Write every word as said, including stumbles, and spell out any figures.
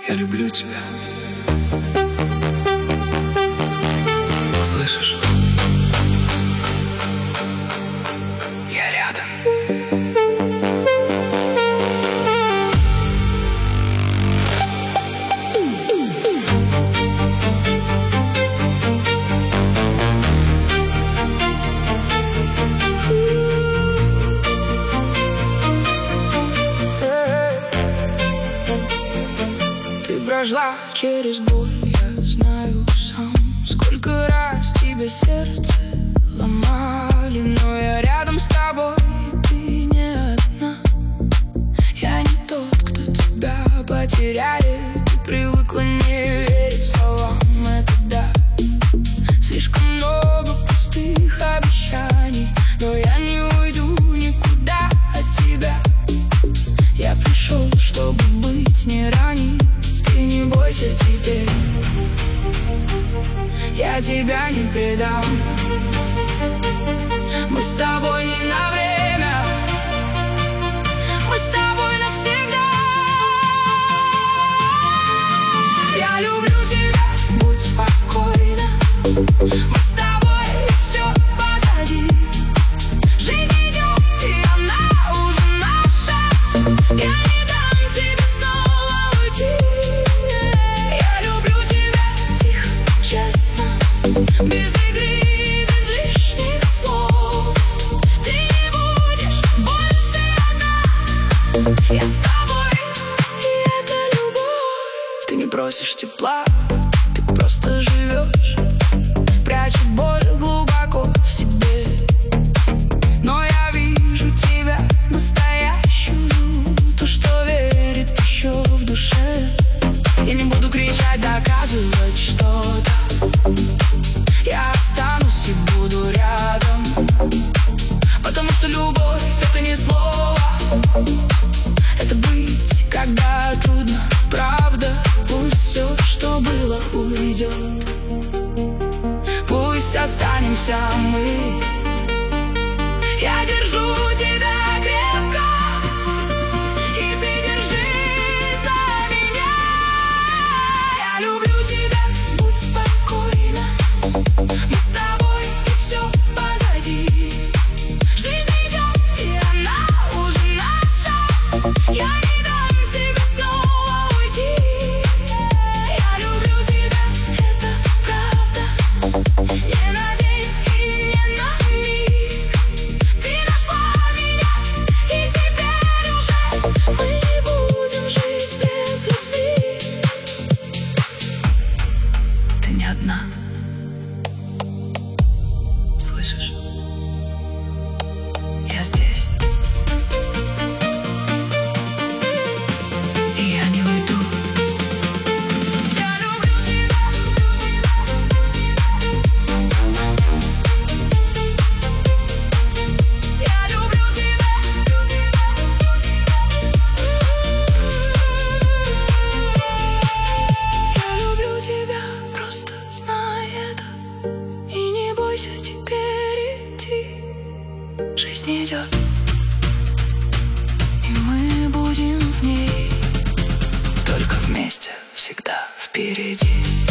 Я люблю тебя. Слышишь? Я рядом. Ты прошла через боль, я знаю сам. Сколько раз тебе сердце ломали, но я рядом с тобой, и ты не одна. Я не тот, кто тебя потеряет. Ты привыкла не верить словам, это да. Слишком много пустых обещаний, но я не уйду никуда от тебя. Я пришел, чтобы быть, не ранить. Ты не бойся теперь, я тебя не предам. Мы с тобой не на время, мы с тобой навсегда. Я люблю тебя, будь спокойна. Мы с тобой, все позади. Жизнь идет, и она уже наша. Я не дам тебе снова уйти. Я люблю тебя тихо, честно, без игры, без лишних слов. Ты не будешь больше одна. Я с тобой, и это любовь. Ты не просишь тепла, ты просто живешь, пряча боль глубоко в себе. Но я вижу тебя настоящую, ту, что верит еще в душе. Я не буду кричать, доказывать что-то. Я останусь и буду рядом, потому что любовь — это не слово, это быть, когда трудно, правда. Пусть все, что было, уйдет. Пусть останемся мы. Я держу тебя крепко, и ты держись за меня. Я люблю тебя, будь спокойна. Мы с тобой, и все позади. Жизнь идет, и она уже наша. Я не дам тебе снова уйти. Я люблю тебя, это правда. Не на день и не на миг. Ты нашла меня, и теперь уже мы не будем жить без любви. Ты не одна. Слышишь? Я здесь, и я не уйду. Я люблю тебя. Я люблю тебя. Я люблю тебя, просто знай это. И не бойся теперь идти. Жизнь идет, и мы будем в ней, только вместе всегда впереди.